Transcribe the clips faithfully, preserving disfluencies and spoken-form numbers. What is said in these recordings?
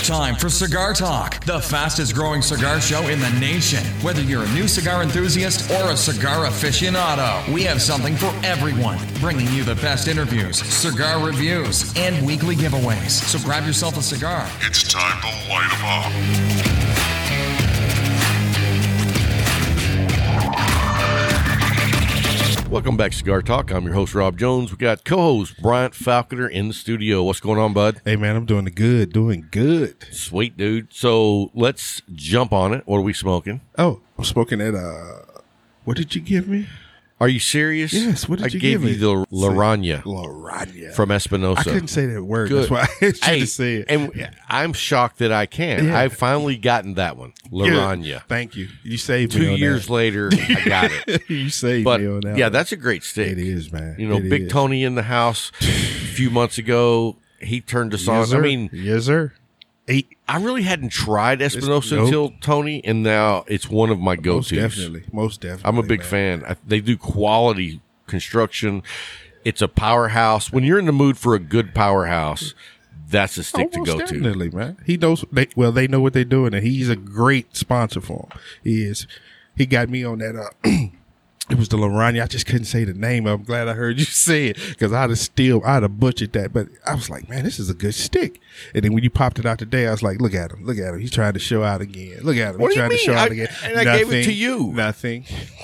time for Cigar Talk, the fastest growing cigar show in the nation. Whether you're a new cigar enthusiast or a cigar aficionado, we have something for everyone, bringing you the best interviews, cigar reviews, and weekly giveaways. So grab yourself a cigar. It's time to light 'em up. Welcome back to Cigar Talk. I'm your host, Rob Jones. We got co-host Bryant Falconer in the studio. What's going on, bud? Hey, man, I'm doing good, doing good. Sweet, dude. So let's jump on it. What are we smoking? Oh, I'm smoking at, uh, what did you give me? Are you serious? Yes, what did I you gave give you me? the Laranja Laranja. from Espinosa. I couldn't say that word. Good. That's why I asked you Hey, to say it. and I'm shocked that I can. Yeah. I've finally gotten that one, Laranja. Good. Thank you. You saved me Two on years that. later, I got it. You saved But me on that. yeah, one. that's a great stick. It is, man. You know, It Big is. Tony in the house a few months ago. He turned us on. Yes, sir. I mean, yes, sir. Eight. I really hadn't tried Espinosa Nope. until Tony, and now it's one of my Most go-tos. definitely. Most definitely. I'm a big man. fan. I, they do quality construction. It's a powerhouse. When you're in the mood for a good powerhouse, that's a stick Oh, to most go to. definitely, man. He knows. They, well, they know what they're doing, and he's a great sponsor for him. He is. He got me on that. Uh, it was the Laranja. I just couldn't say the name. I'm glad I heard you say it because I'd have still, I'd have butchered that. But I was like, man, this is a good stick. And then when you popped it out today, I was like, look at him, look at him. He's trying to show out again. Look at him. What He's do you trying to mean? show out I- again. and I gave it to you. Nothing.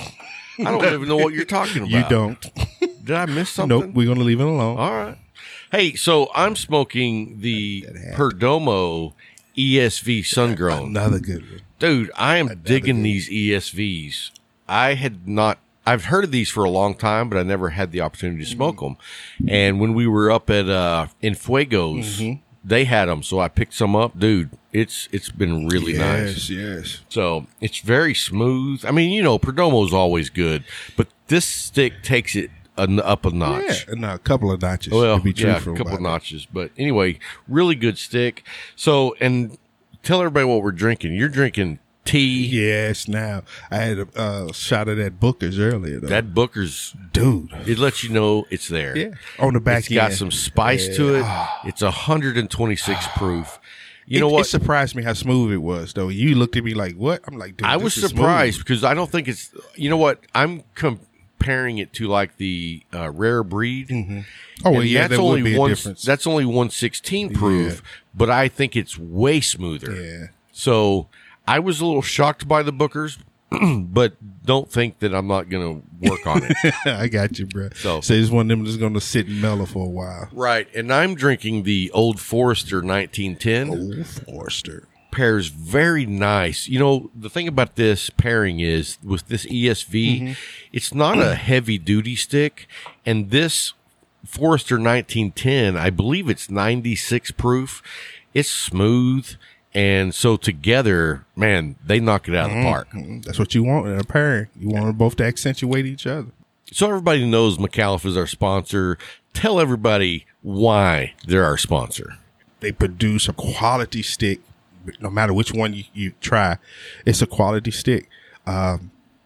I don't even know what you're talking about. You don't. Did I miss something? Nope. We're gonna leave it alone. All right. Hey, so I'm smoking the Perdomo E S V Sungrown. Another good one. Dude, I am digging good. these E S Vs. I had not, I've heard of these for a long time, but I never had the opportunity to smoke them. And when we were up at, uh, in Fuegos, Mm-hmm. they had them. So I picked some up. Dude, it's, it's been really nice. Yes, yes. So it's very smooth. I mean, you know, Perdomo's always good, but this stick takes it an, up a notch. Yeah, and a couple of notches. Well, to be yeah, a truthful couple of about it. notches. But anyway, really good stick. So, and tell everybody what we're drinking. You're drinking tea. Yes, now I had a uh, shot of that Booker's earlier. Though. That Booker's, dude, it lets you know it's there. yeah, on the back It's got end. some spice to it. It's one hundred twenty-six proof. You know it, what? It surprised me how smooth it was, though. You looked at me like, "What?" I'm like, dude, I this was is surprised smooth. because I don't think it's, you know what? I'm comparing it to like the uh, rare breed. Mm-hmm. Oh, well, And yeah, that's there only would be a one, difference. That's only one sixteen proof, Yeah. but I think it's way smoother. Yeah. So I was a little shocked by the Bookers, but don't think that I'm not going to work on it. I got you, bro. So- So, it's one of them that's going to sit and mellow for a while. Right. And I'm drinking the Old Forester nineteen ten. Old Forester. Pairs very nice. You know, the thing about this pairing is with this E S V, Mm-hmm. it's not a heavy duty stick. And this Forester nineteen ten, I believe it's ninety-six proof. It's smooth. And so together, man, they knock it out of the park. Mhm. That's what you want in a pairing. You want them both to accentuate each other. So everybody knows McAuliffe is our sponsor. Tell everybody why they're our sponsor. They produce a quality stick. No matter which one you, you try, it's a quality stick. Um,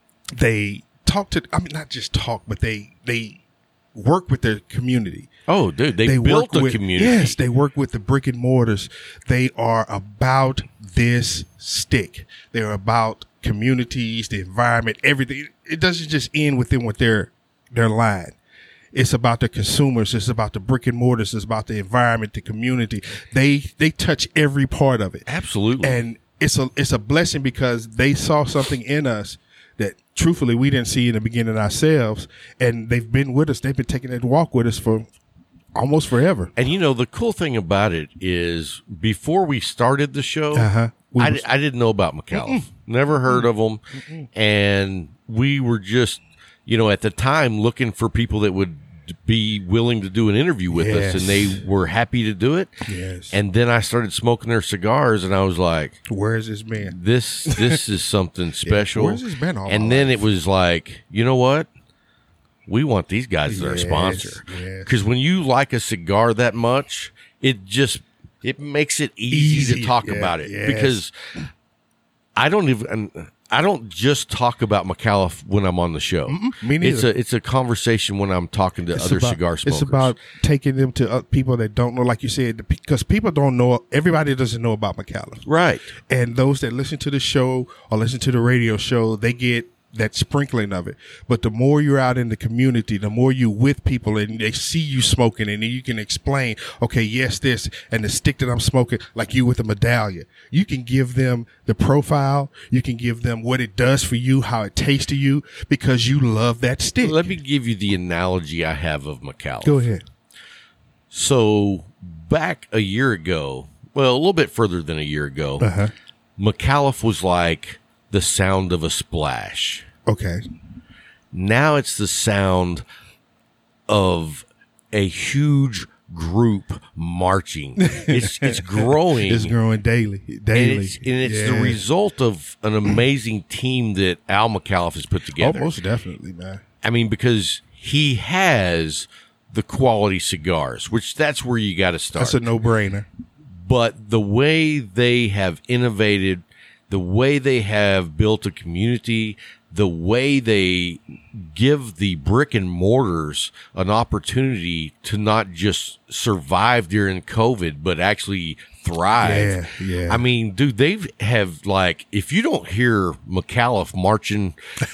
they talk to, I mean, not just talk, but they, they work with their community. Oh, dude, they, They built work a with, community. Yes, they work with the brick and mortars. They are about this stick. They're about communities, the environment, everything. It doesn't just end within what their their line. It's about the consumers. It's about the brick and mortars. It's about the environment, the community. They they touch every part of it. Absolutely. And it's a it's a blessing because they saw something in us that truthfully we didn't see in the beginning ourselves, and they've been with us. They've been taking that walk with us for almost forever. And you know, the cool thing about it is before we started the show, Uh-huh. We I, was- I didn't know about McAuliffe. Never heard of them. And we were just, you know, at the time looking for people that would be willing to do an interview with Yes. us, and they were happy to do it. Yes. And then I started smoking their cigars, and I was like, Where has this been? this this is something special. where's this been all and my then life? it was like, you know what? We want these guys as our Yes, sponsor. yes. Because when you like a cigar that much, it just it makes it easy, Easy, to talk yeah, about it. yes. Because I don't even I don't just talk about McAuliffe when I'm on the show. Mm-mm, me neither. It's a it's a conversation when I'm talking to It's other about- cigar smokers. It's about taking them to uh, people that don't know, like you said, because people don't know. Everybody doesn't know about McAuliffe, right. and those that listen to the show or listen to the radio show, they get that sprinkling of it. But the more you're out in the community, the more you with people and they see you smoking, and then you can explain, okay, yes, this, and the stick that I'm smoking, like you with the medallion, you can give them the profile, you can give them what it does for you, how it tastes to you, because you love that stick. Let me give you the analogy I have of McAuliffe. Go ahead. So back a year ago, well, a little bit further than a year ago, Uh-huh. McAuliffe was like the sound of a splash. Okay. Now it's the sound of a huge group marching. It's it's growing. It's growing daily, daily. And it's, and it's Yeah. the result of an amazing team that Al McAuliffe has put Oh, together. most definitely, man. I mean, because he has the quality cigars, which that's where you got to start. That's a no-brainer. But the way they have innovated, the way they have built a community, the way they give the brick and mortars an opportunity to not just survive during COVID, but actually thrive. Yeah, yeah. I mean, dude, they have like, if you don't hear McAuliffe marching,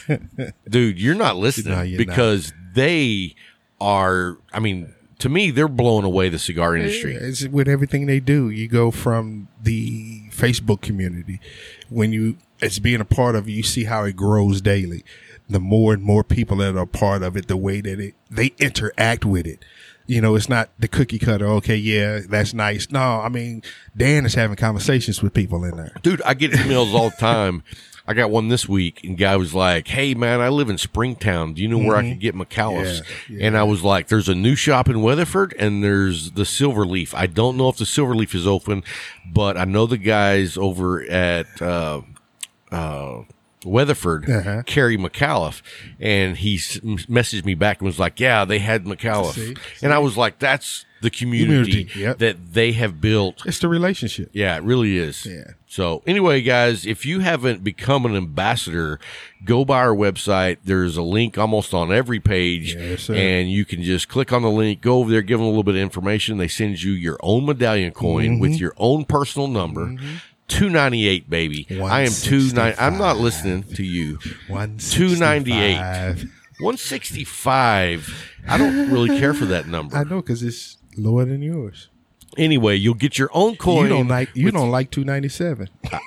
dude, you're not listening No, you're because they are, I mean, to me, they're blowing away the cigar industry. It's with everything they do. You go from the Facebook community, when you, it's being a part of it, you see how it grows daily. The more and more people that are part of it, the way that it, they interact with it. You know, it's not the cookie cutter. Okay, yeah, that's nice. No, I mean, Dan is having conversations with people in there. Dude, I get emails all the time. I got one this week, and guy was like, "Hey, man, I live in Springtown. Do you know where I can get McAuliffe's?" Yeah, yeah. And I was like, "There's a new shop in Weatherford, and there's the Silverleaf. I don't know if the Silverleaf is open, but I know the guys over at uh, uh, Weatherford Uh-huh. carry McAuliffe." And he s- messaged me back and was like, "Yeah, they had McAuliffe." See, And I was like, "That's the community, Community, yep. that they have built." It's the relationship. Yeah, it really is. Yeah. So anyway, guys, if you haven't become an ambassador, go by our website. There's a link almost on every page, Yes, sir. and you can just click on the link, go over there, give them a little bit of information. They send you your own medallion coin with your own personal number. Two ninety eight, baby. I am two nine. I'm not listening to you. Two ninety eight. One sixty five. I don't really care for that number. I know, because it's lower than yours. Anyway, you'll get your own coin. You don't like you with- don't like two ninety seven.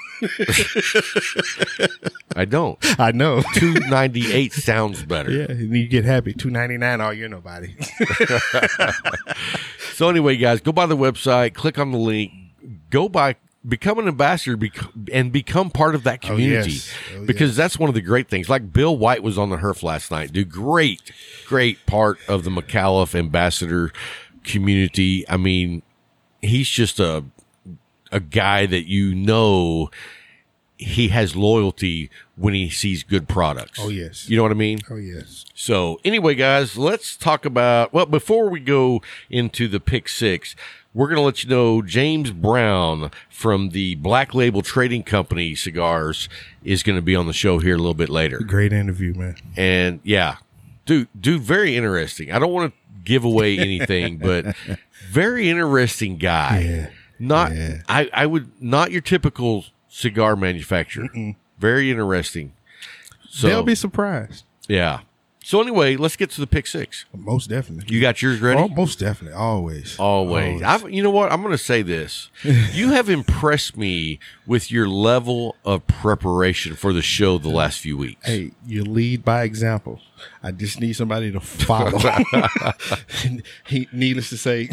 I don't. I know. Two ninety eight sounds better. Yeah, and you get happy. Two ninety nine. Oh, you're nobody. So anyway, guys, go by the website, click on the link, go by, become an ambassador, bec- and become part of that community. yes. Oh, because yes. that's one of the great things. Like Bill White was on the Herf last night. Dude, great, great part of the McAuliffe ambassador community. I mean, he's just a a guy that you know he has loyalty when he sees good products. Oh, yes. You know what I mean? Oh yes. So anyway, guys, let's talk about, well, before we go into the pick six, we're going to let you know James Brown from the Black Label Trading Company cigars is going to be on the show here a little bit later. Great interview, man. And yeah, dude, dude, very interesting. I don't want to give away anything, but very interesting guy. Yeah. Not, Yeah. I, I would, not your typical cigar manufacturer. Very interesting. So They'll be surprised. yeah. So anyway, let's get to the pick six. Most definitely. You got yours ready? Oh, most definitely. Always. Always. I've, you know what? I'm going to say this. You have impressed me with your level of preparation for the show the last few weeks. Hey, you lead by example. I just need somebody to follow. he, needless to say,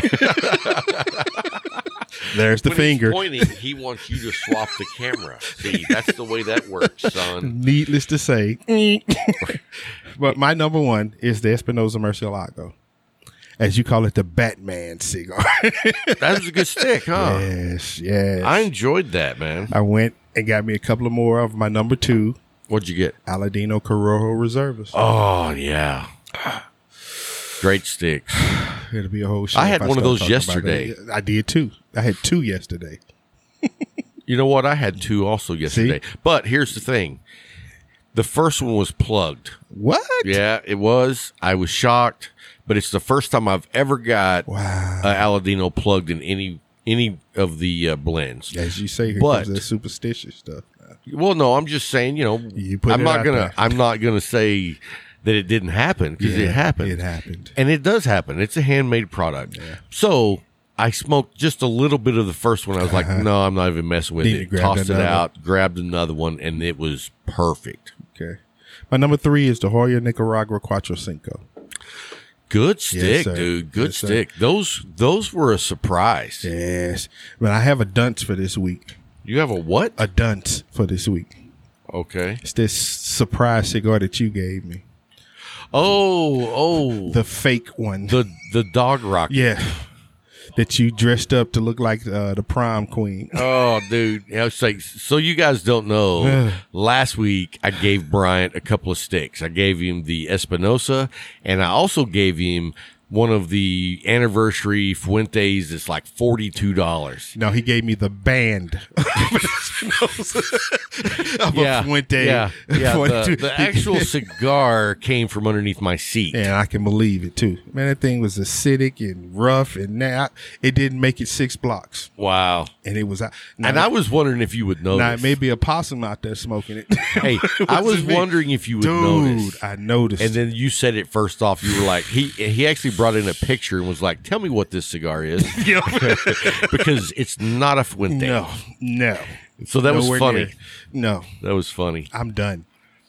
there's the When finger. he's pointing, he wants you to swap the camera. See, that's the way that works, son. Needless to say, but my number one is the Espinosa Murcielago, as you call it, the Batman cigar. That was a good stick, huh? yes, yes. I enjoyed that, man. I went and got me a couple of more of my number two, What'd you get? Aladino Corojo Reservas. Oh, yeah. Great sticks. It'll be a whole show. I had if one of start those talking about yesterday. it. I did too. I had two yesterday. You know what? I had two also yesterday. See? But here's the thing. The first one was plugged. What? Yeah, it was. I was shocked, but it's the first time I've ever got Wow. uh, Aladino plugged in any any of the uh, blends. As you say, here But- comes that superstitious stuff. Well, no, I'm just saying, you know, You put I'm it not out gonna there. I'm not gonna say that it didn't happen because Yeah, it happened. It happened. And it does happen. It's a handmade product. So I smoked just a little bit of the first one. I was like, no, I'm not even messing with Then you it. grabbed Tossed it another. out, grabbed another one, and it was perfect. Okay. My number three is the Hoya Nicaragua Cuatro Cinco. Good stick, sir. dude. Good Yes, sir. stick. Those those were a surprise. Yes. But I have a dunce for this week. You have a what? A dunce for this week. Okay. It's this surprise cigar that you gave me. Oh, oh. The fake one. The the dog rocket. yeah. That you dressed up to look like uh, the prom queen. Oh, dude. I was like, so you guys don't know, last week I gave Bryant a couple of sticks. I gave him the Espinosa, and I also gave him one of the anniversary Fuentes. It's like forty-two dollars. No, he gave me the band. of Yeah, a Fuente. yeah, yeah. The, forty-two. the actual cigar came from underneath my seat. And I can believe it too. Man, that thing was acidic and rough, and now it didn't make it six blocks, Wow. and it was. Now, And I was wondering if you would notice. now it may be a possum out there smoking it. Hey, I was Wasn't me. wondering if you would Dude, notice. I noticed. And then you said it first off. You were like, he he actually brought in a picture and was like, tell me what this cigar is. Because it's not a Fuente. no, no. So that was Nowhere funny. near. No, That was funny. I'm done.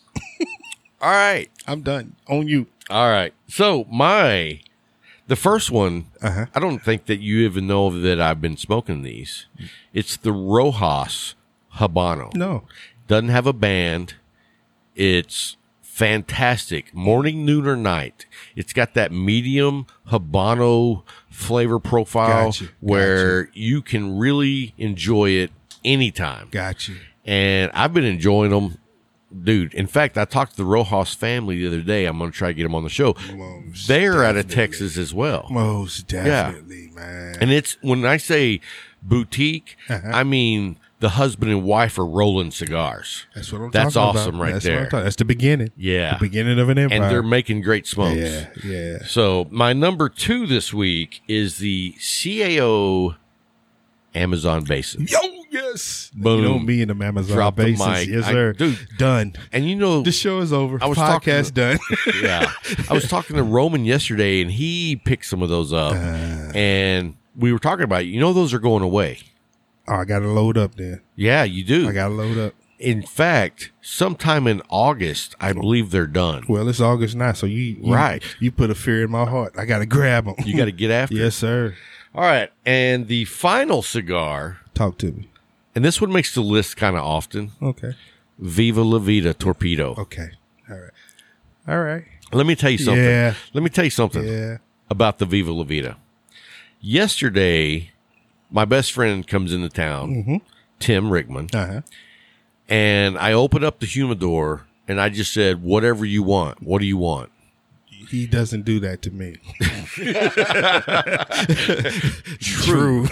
All right. I'm done. On you. All right. So my, the first one, Uh-huh. I don't think that you even know that I've been smoking these. It's the Rojas Habano. No. Doesn't have a band. It's fantastic. Morning, noon, or night. It's got that medium Habano flavor profile Gotcha, where you can really enjoy it anytime. Got you. And I've been enjoying them. Dude, in fact, I talked to the Rojas family the other day. I'm going to try to get them on the show. Most They're out of definitely. Texas as well. Most definitely, man. And it's, when I say boutique, Uh-huh. I mean the husband and wife are rolling cigars. That's what I'm That's talking awesome about. right That's what I'm there. talking- That's the beginning. Yeah. The beginning of an empire. And they're making great smokes. Yeah, yeah. So my number two this week is the C A O Amazon Basin. Yo, yes. Boom. You know me and the Amazon Drop the basis. mic. Yes, I- sir. dude. Done. And you know, The show is over. I was talking Podcast to- done. yeah, I was talking to Roman yesterday, and he picked some of those up, Uh. and we were talking about, you know, those are going away. Oh, I got to load up then. Yeah, you do. I got to load up. In fact, sometime in August, I believe they're done. Well, it's August now, so you, you Right. You put a fear in my heart. I got to grab them. You got to get after it. Yes, sir. All right, and the final cigar, Talk to me. and this one makes the list kind of often. Okay. Viva La Vida Torpedo. Okay. All right. All right. Let me tell you something. Yeah. Let me tell you something Yeah. about the Viva La Vida. Yesterday, my best friend comes into town, Mm-hmm. Tim Rickman, Uh huh. and I opened up the humidor and I just said, whatever you want. What do you want? He doesn't do that to me. True.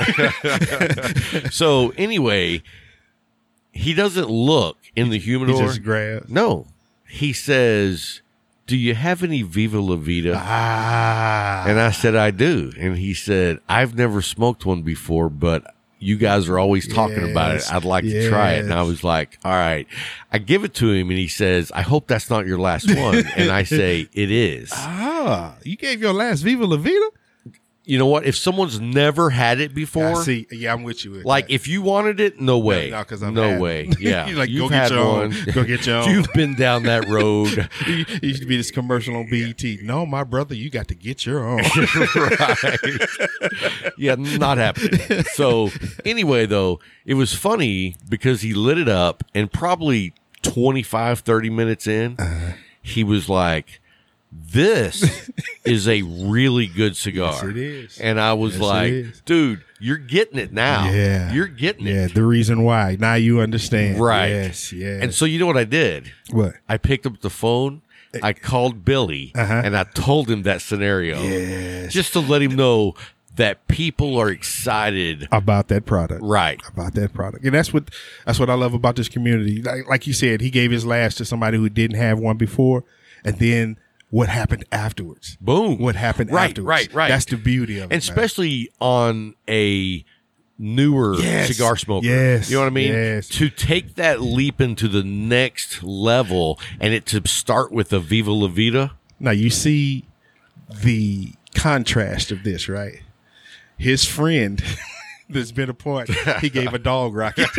So anyway, he doesn't look in the He humidor. just grabs. No. He says, do you have any Viva La Vida? Ah. And I said, I do. And he said, I've never smoked one before, but you guys are always talking about it. Yes, I'd like to try it. And I yes. was like, all right. I give it to him and he says, I hope that's not your last one. And I say, it is. Ah, you gave your last Viva La Vida? You know what? If someone's never had it before, I see. Yeah, I'm with you. With like that. if you wanted it, no way. no, 'cause I've no had way. it. Yeah. You're like, You've go get had your own. one. Go get your own. You've been down that road. It used to be this commercial on B E T. No, my brother, you got to get your own. Right. Yeah, not happening. So anyway, though, it was funny because he lit it up and probably twenty-five, thirty minutes in, Uh-huh. he was like, this is a really good cigar. Yes, it is. And I was Yes, it like, is. dude, you're getting it now. Yeah. You're getting Yeah, it. the reason why. Now you understand. Right. Yes, yes. And so you know what I did? what? I picked up the phone. I called Billy Uh-huh. and I told him that scenario Yes. just to let him know that people are excited about that product. Right. About that product. And that's what that's what I love about this community. Like, like you said, he gave his last to somebody who didn't have one before, and then what happened afterwards. Boom. What happened right, afterwards. Right, right, That's the beauty of it. And especially on a newer yes. cigar smoker. Yes. You know what I mean? Yes. To take that leap into the next level and it to start with a Viva La Vida. Now you see the contrast of this, right? His friend that's been apart, he gave a dog rocket.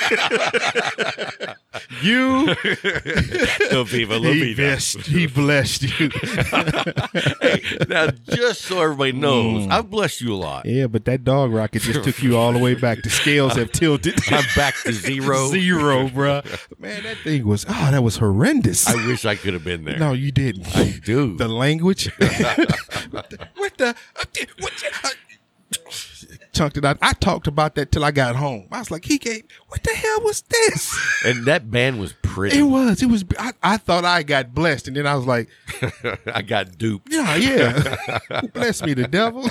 You, the Viva La he Vida. blessed, he blessed you. Hey, now, just so everybody knows, Mm. I've blessed you a lot. Yeah, but that dog rocket just took you all the way back. The scales have tilted. I'm back to zero. Zero, bruh. Man, that thing was, oh, that was horrendous. I wish I could have been there. No, you didn't. I do. The language. what the, what the, what the uh, chunked it out. I talked about that till I got home. I was like, he gave, what the hell was this? And that band was pretty. It was, it was, I, I thought I got blessed. And then I was like, I got duped. yeah, yeah. Bless me, the devil.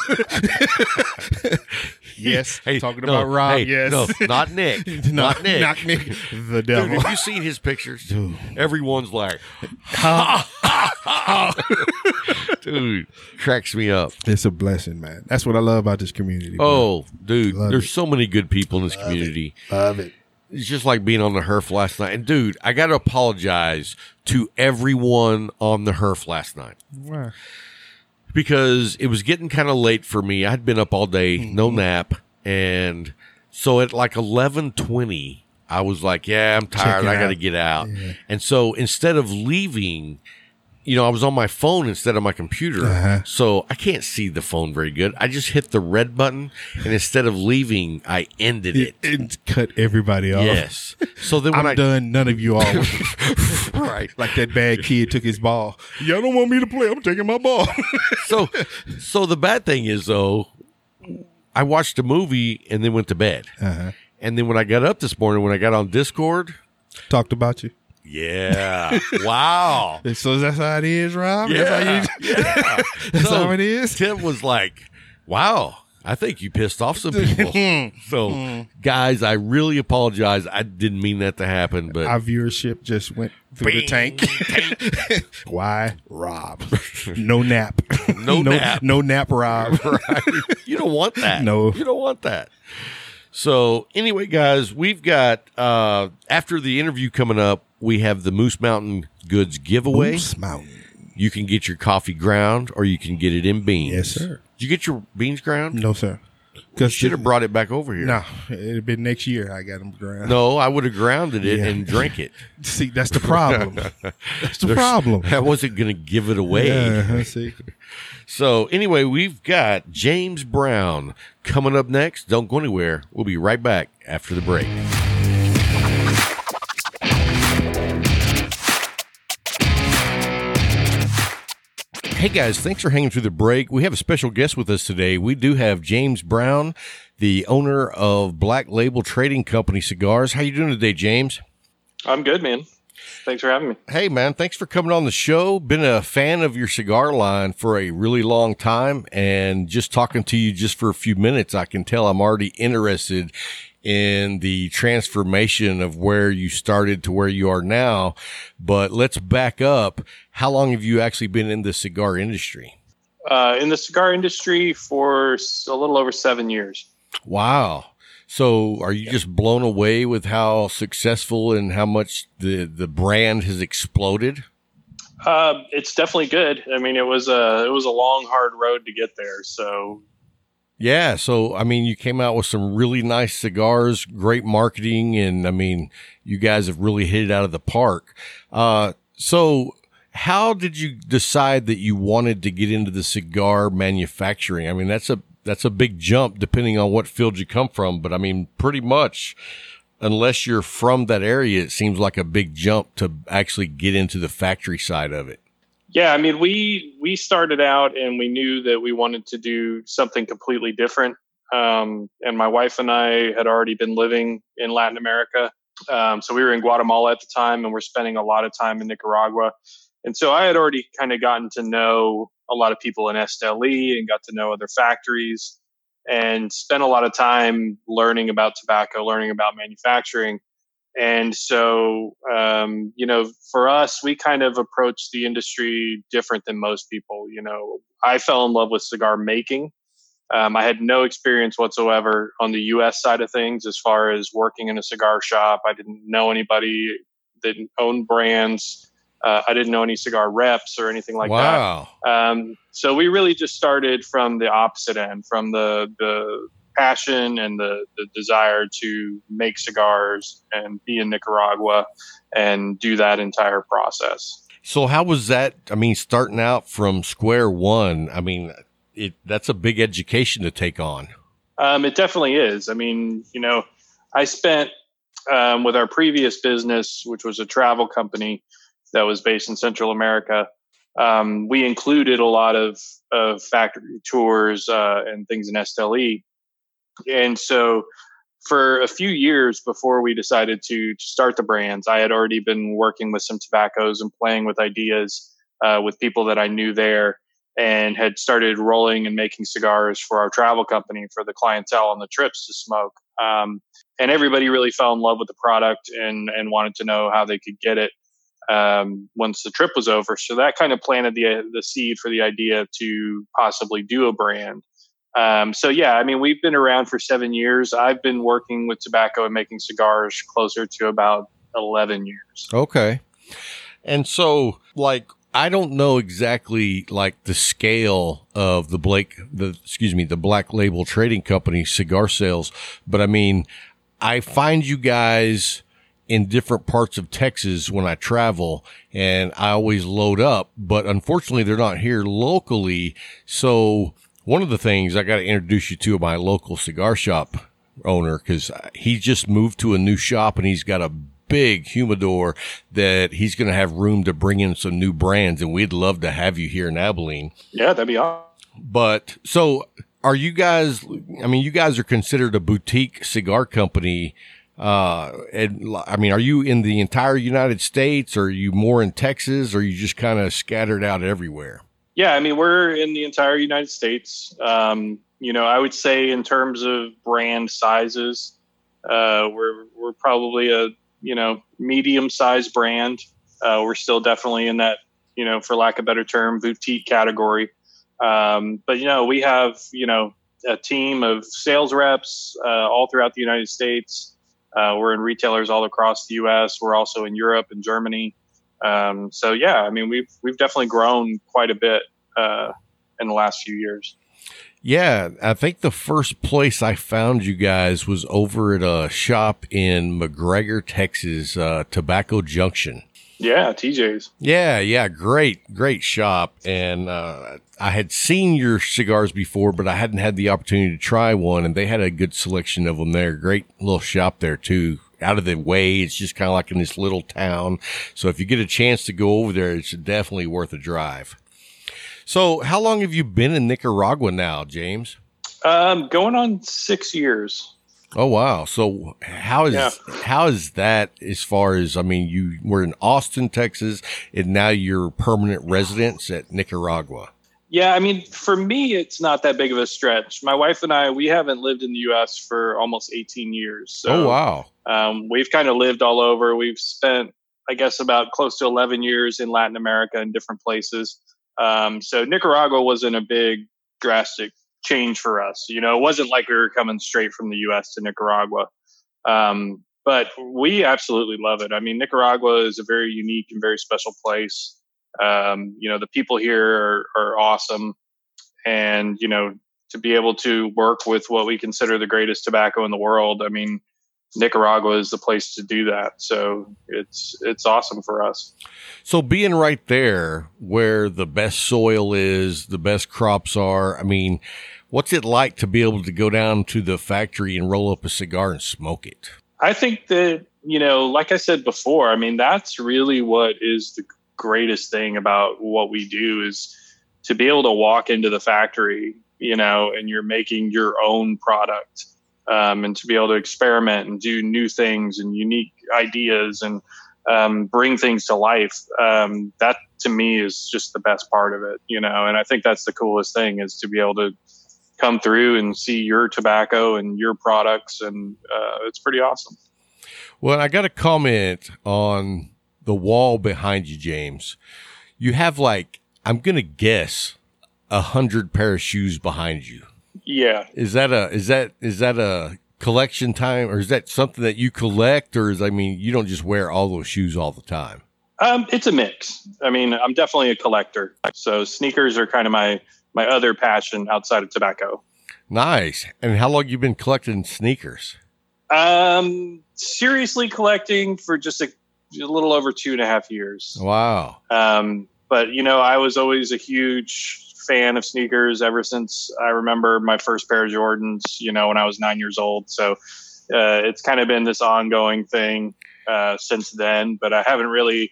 Yes. Hey, talking no, about Rob. hey, yes. No, not Nick. not Nick. Not Nick. The devil. Dude, have you seen his pictures? Dude. Everyone's like, dude, cracks me up. It's a blessing, man. That's what I love about this community. bro. Oh, dude, Love there's it. so many good people in this community. Love it. It's just like being on the Herf last night. And dude, I got to apologize to everyone on the Herf last night Wow. because it was getting kind of late for me. I'd been up all day, Mm-hmm. no nap. And so at like eleven twenty, I was like, yeah, I'm tired. Checking I got to out. get out. Yeah. And so instead of leaving, you know, I was on my phone instead of my computer. Uh-huh. So I can't see the phone very good. I just hit the red button. And instead of leaving, I ended it. It, it cut everybody off. Yes. So then when I'm I done. None of you all. right. Like that bad kid took his ball. Y'all don't want me to play. I'm taking my ball. So so the bad thing is though, I watched a movie and then went to bed. Uh-huh. And then when I got up this morning, when I got on Discord, Talked about you. yeah, wow, So that's how it is, Rob? yeah, That's how, you, yeah. that's So how it is? Tim was like, "Wow, I think you pissed off some people." So, guys, I really apologize. I didn't mean that to happen, but Our viewership just went through the Bing, tank. Why? Rob. No nap. No nap. No nap, Rob. right? You don't want that. No. You don't want that. So anyway, guys, we've got uh, after the interview coming up, we have the Moose Mountain Goods giveaway. Moose Mountain. You can get your coffee ground, or you can get it in beans. Yes, sir. Did you get your beans ground? No, sir. Because Should have brought it back over here. No, it'd been next year. I got them ground. No, I would have grounded it Yeah. and drank it. See, that's the problem. That's the There's- problem. I wasn't going to give it away. Yeah, see. So anyway, we've got James Brown coming up next. Don't go anywhere. We'll be right back after the break. Hey guys, thanks for hanging through the break. We have a special guest with us today. We do have James Brown, the owner of Black Label Trading Company Cigars. How you doing today, James? I'm good, man. Thanks for having me. Hey, man, thanks for coming on the show. Been a fan of your cigar line for a really long time, and just talking to you just for a few minutes, I can tell I'm already interested in the transformation of where you started to where you are now. But let's back up. How long have you actually been in the cigar industry? Uh, in the cigar industry for s- a little over seven years. Wow. So are you just blown away with how successful and how much the, the brand has exploded? Uh, it's definitely good. I mean, it was a it was a long, hard road to get there. So Yeah. So, I mean, you came out with some really nice cigars, great marketing, and I mean, you guys have really hit it out of the park. Uh, so how did you decide that you wanted to get into the cigar manufacturing? I mean, that's a, that's a big jump depending on what field you come from. But I mean, pretty much, unless you're from that area, it seems like a big jump to actually get into the factory side of it. yeah, I mean, we we started out and we knew that we wanted to do something completely different. Um, and my wife and I had already been living in Latin America. Um, so we were in Guatemala at the time, and we're spending a lot of time in Nicaragua. And so I had already kind of gotten to know a lot of people in Esteli and got to know other factories. and spent a lot of time learning about tobacco, learning about manufacturing. And so, um, you know, for us, we kind of approach the industry different than most people. You know, I fell in love with cigar making. Um, I had no experience whatsoever on the U S side of things as far as working in a cigar shop. I didn't know anybody, didn't own brands. Uh, I didn't know any cigar reps or anything like wow. that. Um, so we really just started from the opposite end, from the the passion and the, the desire to make cigars and be in Nicaragua and do that entire process. So how was that? I mean, starting out from square one, I mean, it that's a big education to take on. Um, it definitely is. I mean, you know, I spent um, with our previous business, which was a travel company that was based in Central America. Um, we included a lot of, of factory tours uh, and things in S L E. And so for a few years before we decided to, to start the brands, I had already been working with some tobaccos and playing with ideas uh, with people that I knew there, and had started rolling and making cigars for our travel company for the clientele on the trips to smoke. Um, and everybody really fell in love with the product and, and wanted to know how they could get it um, once the trip was over. So that kind of planted the the seed for the idea to possibly do a brand. Um, so yeah, I mean, we've been around for seven years. I've been working with tobacco and making cigars closer to about eleven years. Okay. And so, like, I don't know exactly like the scale of the Blake, the, excuse me, the Black Label Trading Company cigar sales, but I mean, I find you guys in different parts of Texas when I travel, and I always load up, but unfortunately they're not here locally. So one of the things I got to introduce you to my local cigar shop owner, because he just moved to a new shop and he's got a big humidor that he's going to have room to bring in some new brands, and we'd love to have you here in Abilene. Yeah, that'd be awesome. But so are you guys, I mean, you guys are considered a boutique cigar company. Uh, and I mean, are you in the entire United States, or are you more in Texas, or are you just kind of scattered out everywhere? Yeah, I mean, we're in the entire United States. Um, you know, I would say in terms of brand sizes, uh, we're we're probably a, you know, medium-sized brand. Uh, we're still definitely in that, you know, for lack of a better term, boutique category. Um, but, you know, we have, you know, a team of sales reps uh, all throughout the United States. Uh, we're in retailers all across the U S. We're also in Europe and Germany. Um, so, yeah, I mean, we've we've definitely grown quite a bit uh, in the last few years. Yeah, I think the first place I found you guys was over at a shop in McGregor, Texas, uh, Tobacco Junction. Yeah, T J's. Yeah, yeah, great, great shop. And uh, I had seen your cigars before, but I hadn't had the opportunity to try one, and they had a good selection of them there. Great little shop there, too. Out of the way, it's just kind of like in this little town. So if you get a chance to go over there, it's definitely worth a drive. So how long have you been in Nicaragua now, James? Um, going on six years. Oh, wow. So how is, Yeah. how is that as far as, I mean, you were in Austin, Texas, and now you're permanent residents at Nicaragua. Yeah, I mean, for me, it's not that big of a stretch. My wife and I, we haven't lived in the U S for almost eighteen years. So, oh, wow. Um, we've kind of lived all over. We've spent, I guess, about close to eleven years in Latin America in different places. Um, so Nicaragua wasn't a big, drastic change for us. You know, it wasn't like we were coming straight from the U S to Nicaragua. Um, but we absolutely love it. I mean, Nicaragua is a very unique and very special place. Um, you know, the people here are, are awesome. And, you know, to be able to work with what we consider the greatest tobacco in the world, I mean, Nicaragua is the place to do that. So it's it's awesome for us. So being right there where the best soil is, the best crops are, I mean, what's it like to be able to go down to the factory and roll up a cigar and smoke it? I think that, you know, like I said before, I mean, that's really what is the greatest thing about what we do, is to be able to walk into the factory, you know, and you're making your own product. Um, and to be able to experiment and do new things and unique ideas and um, bring things to life. Um, that to me is just the best part of it, you know, and I think that's the coolest thing, is to be able to come through and see your tobacco and your products. And uh, it's pretty awesome. Well, I got a comment on the wall behind you, James. You have like, I'm going to guess a hundred pair of shoes behind you. Yeah. Is that a, is that, is that a collection time, or is that something that you collect, or is, I mean, you don't just wear all those shoes all the time? Um, it's a mix. I mean, I'm definitely a collector. So sneakers are kind of my, my other passion outside of tobacco. Nice. And how long you been collecting sneakers? Um, seriously collecting for just a, a little over two and a half years. Wow. Um, but you know, I was always a huge fan of sneakers ever since I remember my first pair of Jordans, you know, when I was nine years old. So, uh, it's kind of been this ongoing thing, uh, since then, but I haven't really,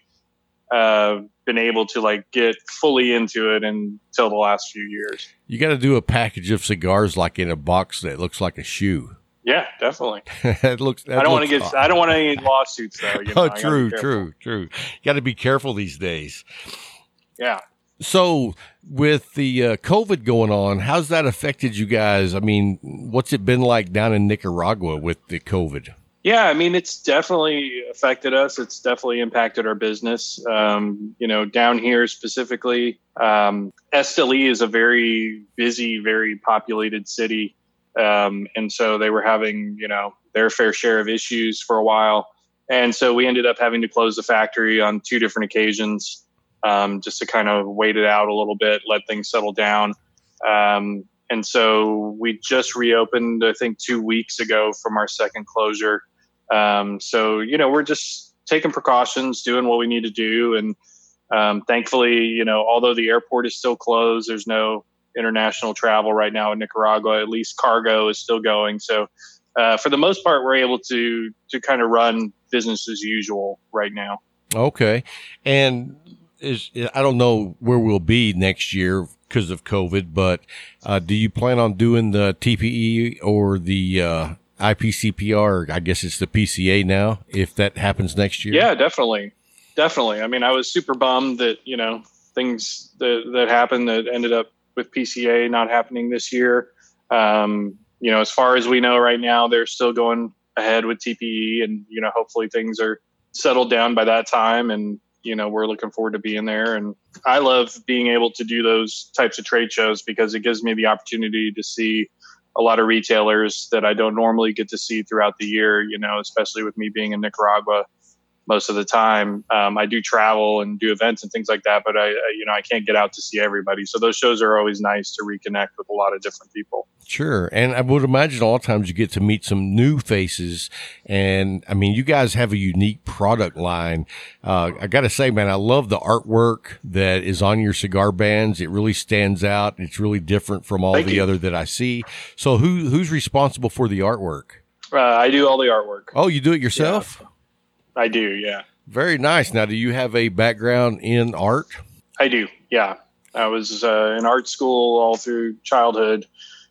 uh, been able to like get fully into it until the last few years. You got to do a package of cigars like in a box that looks like a shoe. Yeah, definitely. it looks. I don't want to get. Awesome. I don't want any lawsuits though. You know? Oh, true, true, true. You got to be careful these days. Yeah. So with the uh, COVID going on, how's that affected you guys? I mean, what's it been like down in Nicaragua with the COVID? Yeah, I mean, it's definitely affected us. It's definitely impacted our business. Um, you know, down here specifically, um, Esteli is a very busy, very populated city. Um, and so they were having, you know, their fair share of issues for a while. And so we ended up having to close the factory on two different occasions, um, just to kind of wait it out a little bit, let things settle down. Um, and so we just reopened, I think, two weeks ago from our second closure. Um, so, you know, we're just taking precautions, doing what we need to do. And, um, thankfully, you know, although the airport is still closed, there's no international travel right now in Nicaragua. At least cargo is still going. So, uh, for the most part, we're able to, to kind of run business as usual right now. Okay. And is, I don't know where we'll be next year because of COVID, but, uh, do you plan on doing the T P E or the, uh, I P C P R, I guess it's the P C A now, if that happens next year? Yeah, definitely. Definitely. I mean, I was super bummed that, you know, things that, that happened that ended up with P C A not happening this year. Um, you know, as far as we know right now, they're still going ahead with T P E, and, you know, hopefully things are settled down by that time. And, you know, we're looking forward to being there. And I love being able to do those types of trade shows because it gives me the opportunity to see a lot of retailers that I don't normally get to see throughout the year, you know, especially with me being in Nicaragua most of the time. Um, I do travel and do events and things like that, but I, I, you know, I can't get out to see everybody. So those shows are always nice to reconnect with a lot of different people. Sure. And I would imagine a lot of times you get to meet some new faces. And I mean, you guys have a unique product line. Uh, I got to say, man, I love the artwork that is on your cigar bands. It really stands out. It's really different from all Thank the you. other that I see. So who, who's responsible for the artwork? Uh, I do all the artwork. Oh, you do it yourself? Yeah. I do. Yeah. Very nice. Now, do you have a background in art? I do. Yeah. I was uh, in art school all through childhood.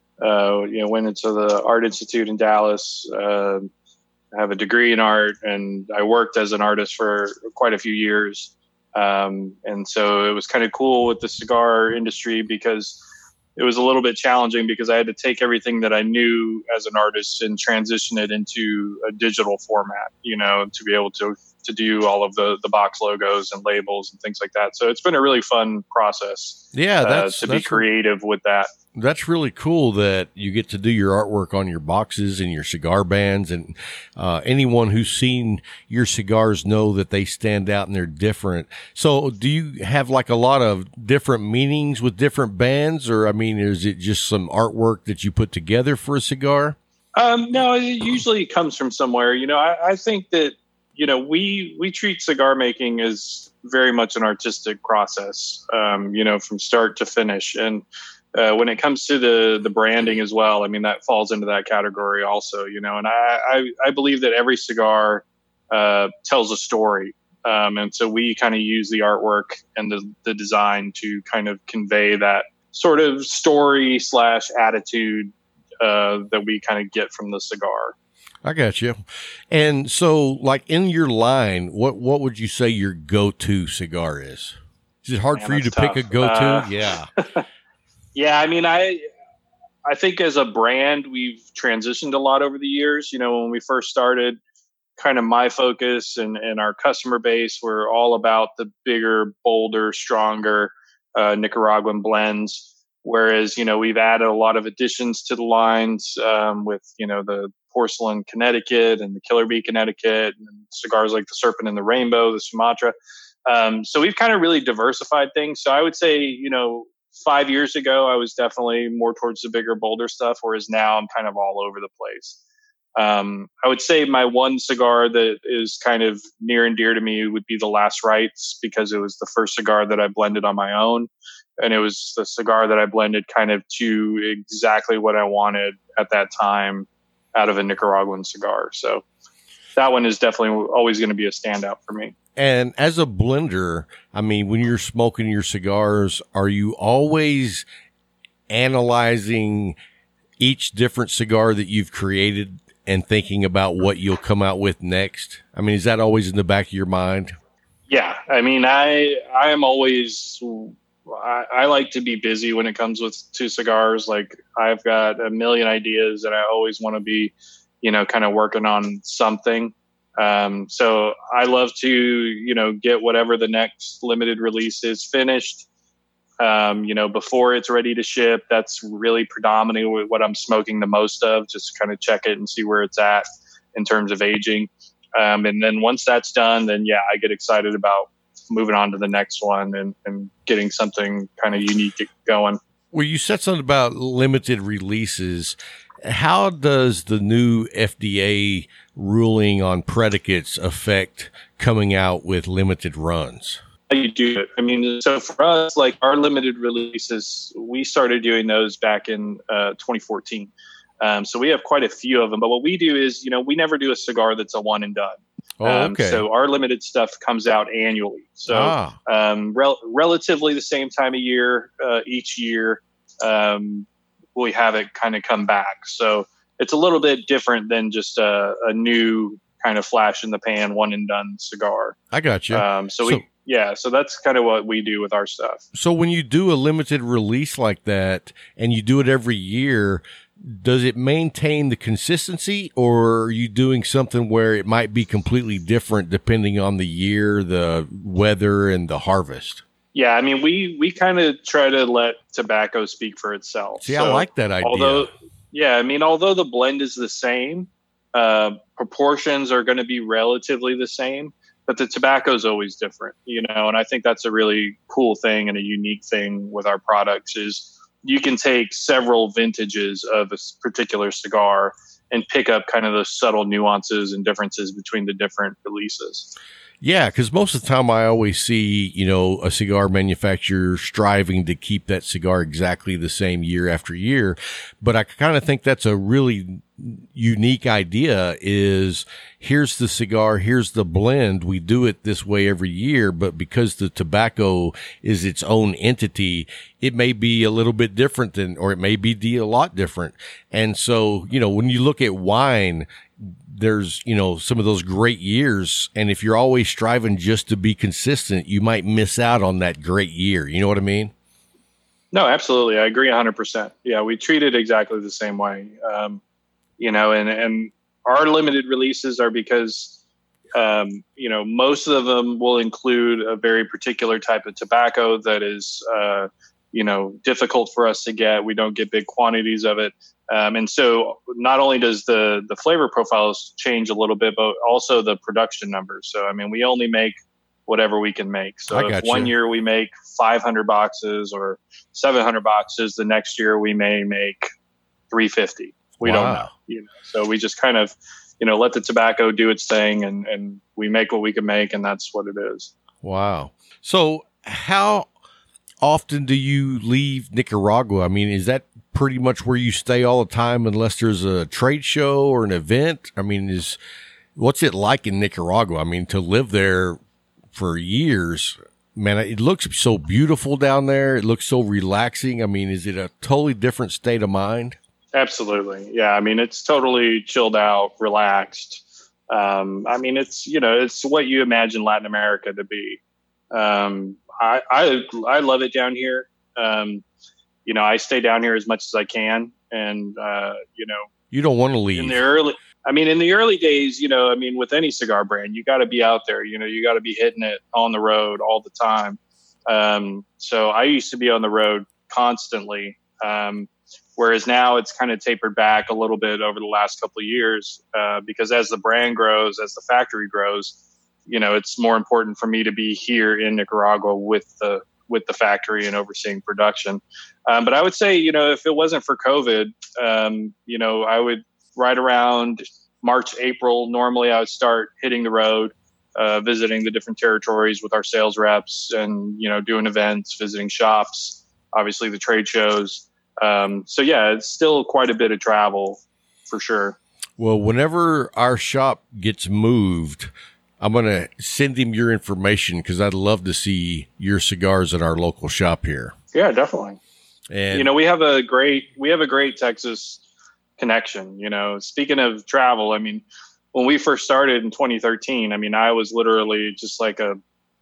Uh, you know, went into the Art Institute in Dallas. Uh, I have a degree in art, and I worked as an artist for quite a few years. Um, and so it was kind of cool with the cigar industry because it was a little bit challenging because I had to take everything that I knew as an artist and transition it into a digital format, you know, to be able to to do all of the, the box logos and labels and things like that. So it's been a really fun process. Yeah, that's uh, to that's, be creative with that. That's really cool that you get to do your artwork on your boxes and your cigar bands. And uh, anyone who's seen your cigars know that they stand out and they're different. So do you have like a lot of different meanings with different bands? Or, I mean, is it just some artwork that you put together for a cigar? Um, no, it usually comes from somewhere. You know, I, I think that, you know, we, we treat cigar making as very much an artistic process, um, you know, from start to finish. And uh, when it comes to the, the branding as well, I mean, that falls into that category also, you know, and I, I, I believe that every cigar uh, tells a story. Um, and so we kind of use the artwork and the, the design to kind of convey that sort of story slash attitude uh, that we kind of get from the cigar. I got you. And so, like, in your line, what what would you say your go-to cigar is? Is it hard Man, for you to that's pick tough. a go-to? Uh, yeah. Yeah, I mean, I I think as a brand, we've transitioned a lot over the years. You know, when we first started, kind of my focus and, and our customer base were all about the bigger, bolder, stronger uh, Nicaraguan blends. Whereas, you know, we've added a lot of additions to the lines um, with, you know, the Porcelain Connecticut and the Killer Bee Connecticut and cigars like the Serpent and the Rainbow, the Sumatra. Um, so we've kind of really diversified things. So I would say, you know, five years ago, I was definitely more towards the bigger, bolder stuff, whereas now I'm kind of all over the place. Um, I would say my one cigar that is kind of near and dear to me would be the Last Rites, because it was the first cigar that I blended on my own. And it was the cigar that I blended kind of to exactly what I wanted at that time out of a Nicaraguan cigar. So that one is definitely always going to be a standout for me. And as a blender, I mean, when you're smoking your cigars, are you always analyzing each different cigar that you've created and thinking about what you'll come out with next? I mean, is that always in the back of your mind? Yeah. I mean, I, I am always, I, I like to be busy when it comes with two cigars. Like I've got a million ideas and I always want to be, you know, kind of working on something. Um, so I love to, you know, get whatever the next limited release is finished, um, you know, before it's ready to ship. That's really predominantly what I'm smoking the most of, just kind of check it and see where it's at in terms of aging. Um, and then once that's done, then yeah, I get excited about moving on to the next one and, and getting something kind of unique going. Well, you said something about limited releases. How does the new F D A ruling on predicates affect coming out with limited runs? How you do it? I mean, so for us, like our limited releases, we started doing those back in uh, twenty fourteen. Um, so we have quite a few of them. But what we do is, you know, we never do a cigar that's a one and done. Oh, okay. Um, so our limited stuff comes out annually. So ah. um, rel- relatively the same time of year uh, each year. Um, we have it kind of come back. So it's a little bit different than just a, a new kind of flash in the pan, one and done cigar. I got you. Um, so, so we, yeah, so that's kind of what we do with our stuff. So when you do a limited release like that and you do it every year, does it maintain the consistency, or are you doing something where it might be completely different depending on the year, the weather, and the harvest? Yeah, I mean, we, we kind of try to let tobacco speak for itself. See, so I like that idea. Although, yeah, I mean, although the blend is the same, uh, proportions are going to be relatively the same, but the tobacco is always different, you know, and I think that's a really cool thing and a unique thing with our products is you can take several vintages of a particular cigar and pick up kind of the subtle nuances and differences between the different releases. Yeah, because most of the time I always see, you know, a cigar manufacturer striving to keep that cigar exactly the same year after year. But I kind of think that's a really unique idea is here's the cigar, here's the blend. We do it this way every year, but because the tobacco is its own entity, it may be a little bit different than, or it may be a lot different. And so, you know, when you look at wine, there's, you know, some of those great years. And if you're always striving just to be consistent, you might miss out on that great year. You know what I mean? No, absolutely. I agree a hundred percent. Yeah. We treat it exactly the same way. Um, you know, and, and our limited releases are because, um, you know, most of them will include a very particular type of tobacco that is, uh, you know, difficult for us to get. We don't get big quantities of it. Um, and so not only does the, the flavor profiles change a little bit, but also the production numbers. So, I mean, we only make whatever we can make. So if one year we make five hundred boxes or seven hundred boxes, the next year we may make three fifty. We wow. don't know, you know, so we just kind of, you know, let the tobacco do its thing and, and we make what we can make, and that's what it is. Wow. So how often do you leave Nicaragua? I mean, is that pretty much where you stay all the time unless there's a trade show or an event? I mean, is what's it like in Nicaragua? I mean, to live there for years, man, it looks so beautiful down there. It looks so relaxing. I mean, is it a totally different state of mind? Absolutely. Yeah. I mean, it's totally chilled out, relaxed. Um, I mean, it's, you know, it's what you imagine Latin America to be. Um, I, I, I love it down here. Um, you know, I stay down here as much as I can. And, uh, you know, You don't want to leave. in the early, I mean, in the early days, you know, I mean, with any cigar brand, you got to be out there, you know, you got to be hitting it on the road all the time. Um, so I used to be on the road constantly. Um, whereas now it's kind of tapered back a little bit over the last couple of years, uh, because as the brand grows, as the factory grows, you know, it's more important for me to be here in Nicaragua with the, with the factory and overseeing production. Um, but I would say, you know, if it wasn't for COVID, um, you know, I would right around March, April, normally I would start hitting the road, uh, visiting the different territories with our sales reps and, you know, doing events, visiting shops, obviously the trade shows. Um, so yeah, it's still quite a bit of travel for sure. Well, whenever our shop gets moved, I'm going to send him your information because I'd love to see your cigars at our local shop here. Yeah, definitely. And you know, we have a great, we have a great Texas connection. You know, speaking of travel, I mean, when we first started in twenty thirteen, I mean, I was literally just like a,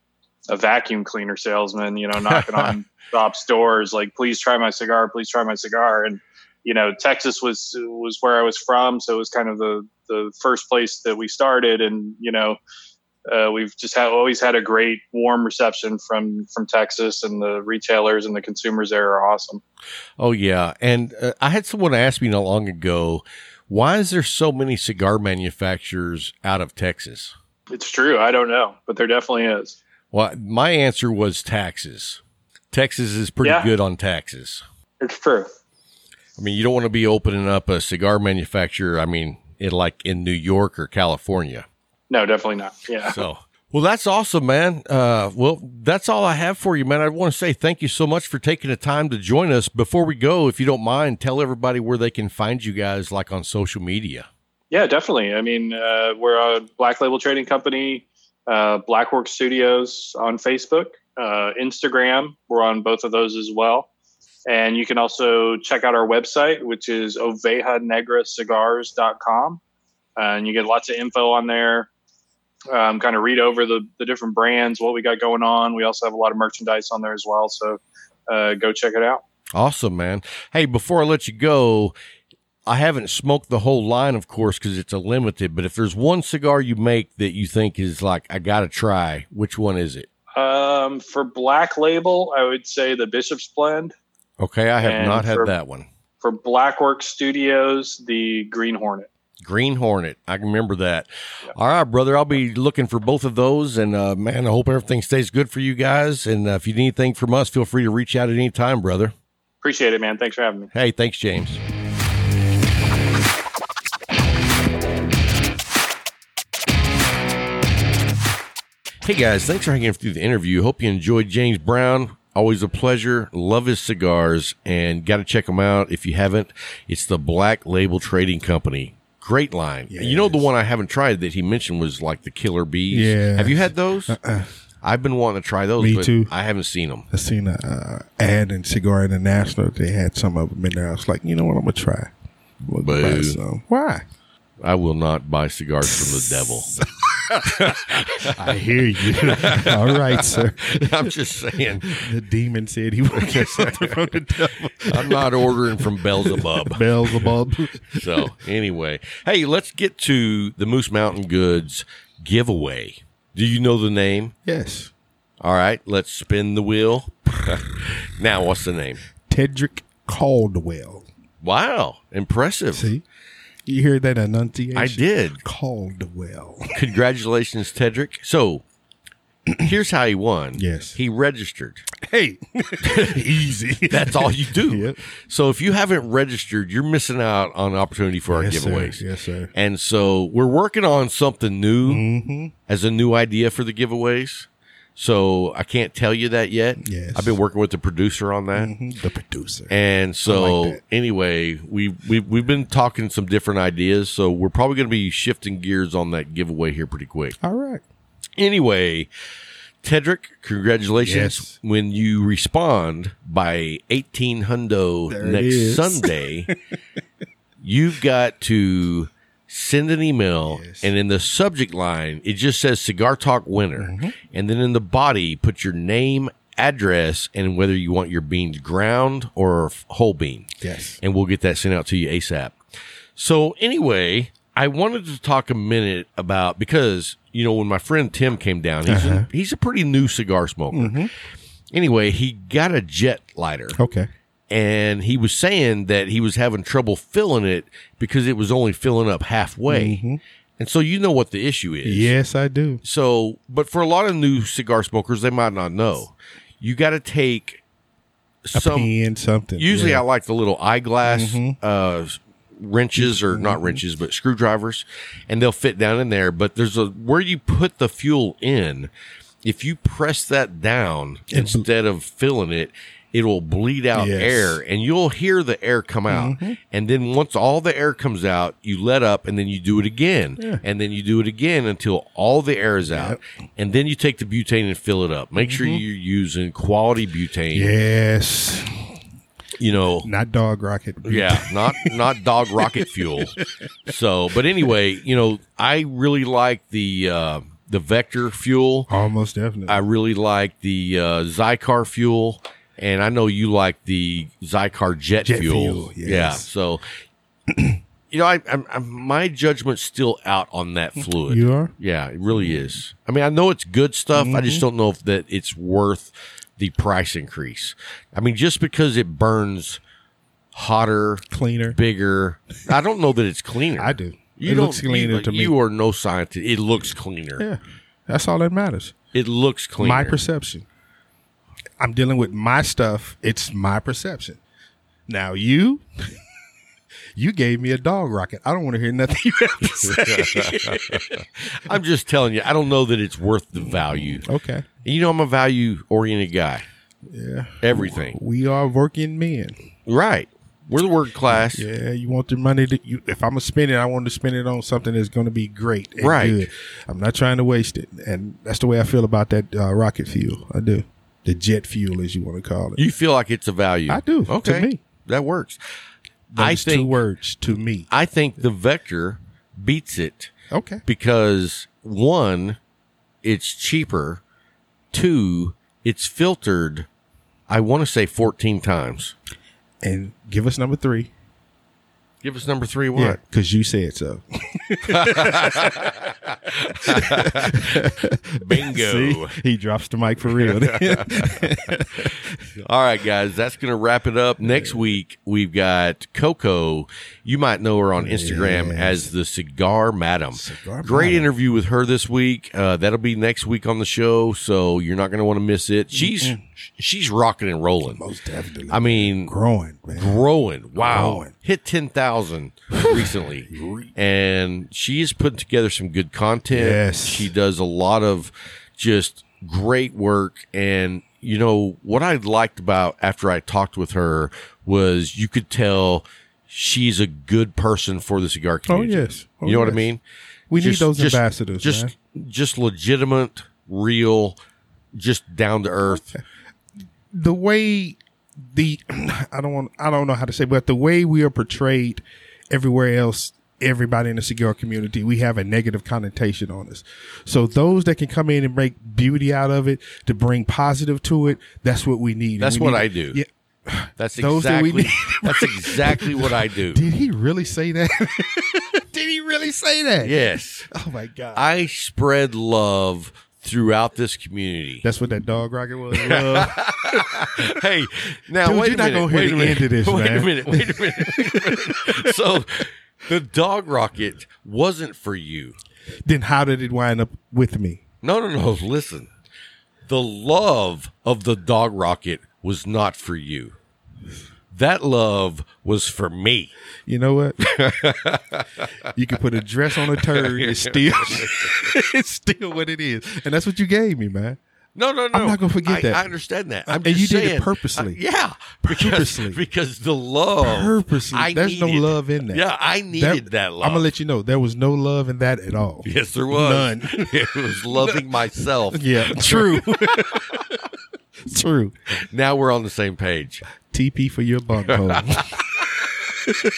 a vacuum cleaner salesman, you know, knocking on shops doors, like, please try my cigar, please try my cigar. And, you know, Texas was, was where I was from. So it was kind of the, the first place that we started. And, you know, Uh, we've just had, always had a great warm reception from, from Texas, and the retailers and the consumers there are awesome. Oh yeah. And uh, I had someone ask me not long ago, why is there so many cigar manufacturers out of Texas? It's true. I don't know, but there definitely is. Well, my answer was taxes. Texas is pretty Yeah. good on taxes. It's true. I mean, you don't want to be opening up a cigar manufacturer. I mean, in like in New York or California. No, definitely not. Yeah. So, well, that's awesome, man. Uh, well, that's all I have for you, man. I want to say thank you so much for taking the time to join us. Before we go, if you don't mind, tell everybody where they can find you guys, like on social media. Yeah, definitely. I mean, uh, we're a Black Label Trading Company, uh, Blackwork Studios on Facebook, uh, Instagram. We're on both of those as well. And you can also check out our website, which is oveja negra cigars dot com. Uh, and you get lots of info on there. Um, kind of read over the, the different brands, what we got going on. We also have a lot of merchandise on there as well. So uh, go check it out. Awesome, man. Hey, before I let you go, I haven't smoked the whole line, of course, because it's a limited. But if there's one cigar you make that you think is like, I got to try, which one is it? Um, for Black Label, I would say the Bishop's Blend. Okay, I have And not had for- that one. For Blackwork Studios, the Green Hornet. Green Hornet. I can remember that. Yeah. All right, brother. I'll be looking for both of those. And, uh, man, I hope everything stays good for you guys. And uh, if you need anything from us, feel free to reach out at any time, brother. Appreciate it, man. Thanks for having me. Hey, thanks, James. Hey, guys. Thanks for hanging through the interview. Hope you enjoyed James Brown. Always a pleasure. Love his cigars. And got to check them out. If you haven't, it's the Black Label Trading Company. Great line. Yes. You know, the one I haven't tried that he mentioned was like the Killer Bees. Yeah. Have you had those? Uh-uh. I've been wanting to try those. Me but too. I haven't seen them. I seen a uh, ad in Cigar International. They had some of them in there. I was like, you know what? I'm gonna try. I'm gonna buy some. Why? I will not buy cigars from the devil. I hear you. All right, sir. I'm just saying. The demon said he would get something from the devil. I'm not ordering from Beelzebub. Beelzebub. So anyway, hey, let's get to the Moose Mountain Goods giveaway. Do you know the name? Yes. All right, let's spin the wheel. Now, what's the name? Tedrick Caldwell. Wow, impressive. See? You hear that enunciation? I did. Caldwell. Congratulations, Tedrick. So, here's how he won. Yes. He registered. Hey, easy. That's all you do. Yep. So if you haven't registered, you're missing out on an opportunity for our yes, giveaways. Sir. Yes, sir. And so we're working on something new mm-hmm. as a new idea for the giveaways. So I can't tell you that yet. Yes. I've been working with the producer on that. Mm-hmm. The producer. And so like anyway, we, we, we've been talking some different ideas. So we're probably going to be shifting gears on that giveaway here pretty quick. All right. Anyway, Tedrick, congratulations. Yes. When you respond by eighteen hundo there next Sunday, you've got to send an email, yes. and in the subject line, it just says Cigar Talk winner. Mm-hmm. And then in the body, put your name, address and whether you want your beans ground or f- whole bean. Yes. And we'll get that sent out to you ASAP. So anyway, I wanted to talk a minute about, because, you know, when my friend Tim came down, he's, Uh-huh. a, he's a pretty new cigar smoker. Mm-hmm. Anyway, he got a jet lighter. Okay. And he was saying that he was having trouble filling it because it was only filling up halfway. Mm-hmm. And so you know what the issue is. Yes, I do. So, but for a lot of new cigar smokers, they might not know. You got to take A some. pen, something. Usually, yeah. I like the little eyeglass Mhm. uh, wrenches, or not wrenches, but screwdrivers, and they'll fit down in there. But there's a where you put the fuel in. If you press that down It bl- instead of filling it, it will bleed out Yes. air, and you'll hear the air come out. Mm-hmm. And then once all the air comes out, you let up, and then you do it again, Yeah. and then you do it again until all the air is out, and then you take the butane and fill it up. Make sure Mm-hmm. you're using quality butane. Yes. You know, Not dog rocket. yeah, not not dog rocket fuel. So, but anyway, you know, I really like the uh, the Vector fuel. Almost definitely. I really like the uh, Zycar fuel, and I know you like the Zycar jet, Jet fuel. fuel, yes. Yeah, so you know, I, I'm, I'm my judgment's still out on that fluid. You are? Yeah, it really is. I mean, I know it's good stuff. I just don't know if that it's worth the price increase. I mean, just because it burns hotter, Cleaner. bigger, I don't know that it's cleaner. I do. You It don't, looks cleaner you, to me. You are no scientist. It looks cleaner. Yeah. That's all that matters. It looks cleaner. My perception. I'm dealing with my stuff. It's my perception. Now you, you gave me a dog rocket. I don't want to hear nothing you have to say. I'm just telling you, I don't know that it's worth the value. Okay. And you know, I'm a value oriented guy. Yeah. Everything. We are working men. Right. We're the work class. Yeah, you want the money to you. If I'm gonna spend it, I want to spend it on something that's going to be great and Right. good. I'm not trying to waste it, and that's the way I feel about that uh, rocket fuel. I do, the jet fuel, as you want to call it. You feel like it's a value. I do, to Okay. me. That works. Those I think two words to me. I think the Vector beats it Okay, because one, it's cheaper. Two, it's filtered, I want to say fourteen times. and give us number three. Give us number three. Yeah, What? because you said so. Bingo. See? He drops the mic for real. All right, guys, that's going to wrap it up. Next week, we've got Coco. You might know her on Instagram Yes. as the Cigar Madam. Cigar Great Madam. interview with her this week. Uh, that'll be next week on the show, so you're not going to want to miss it. She's she's rocking and rolling. Most definitely. I mean, growing, man. growing. Wow. Growing. Hit ten thousand recently. And she is putting together some good content. Yes. She does a lot of just great work. And, you know, what I liked about after I talked with her was you could tell she's a good person for the cigar Oh community. yes. Oh, you know what I yes. mean? We Just- need those just- ambassadors, Just, man. just legitimate, real, just down to earth. The way the I don't want I don't know how to say, but the way we are portrayed everywhere else, everybody in the cigar community, we have a negative connotation on us. So those that can come in and make beauty out of it, to bring positive to it, that's what we need. That's And we what need- I do. Yeah. That's Those that we exactly need- that's exactly what I do. Did he really say that? Did he really say that? Yes. Oh my God. I spread love throughout this community. That's what that dog rocket was. Love. Hey, now Dude, wait you're a not minute. gonna hear wait the a minute. end of this, wait man. a minute. Wait a minute. Wait a minute. So the dog rocket wasn't for you. Then how did it wind up with me? No, no, no. Listen. The love of the dog rocket was not for you. That love was for me. You know what? You can put a dress on a turd. It's still, it's still what it is, and that's what you gave me, man. No, no, no. I'm not gonna forget I, that. I understand that. I'm And just you did it saying, purposely. I- yeah, because, Purposely. because the love. Purposely. I There's no needed- love in that. Yeah, I needed that, love. I'm gonna let you know there was no love in that at all. Yes, there was. None. It was loving myself. Yeah, true. True. Now we're on the same page. T P for your bunk hole.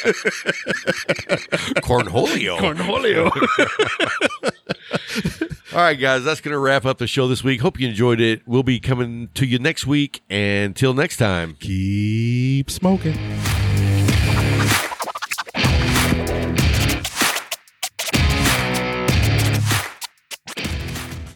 Cornholio. Cornholio. All right, guys, that's going to wrap up the show this week. Hope you enjoyed it. We'll be coming to you next week. And until next time, Keep smoking.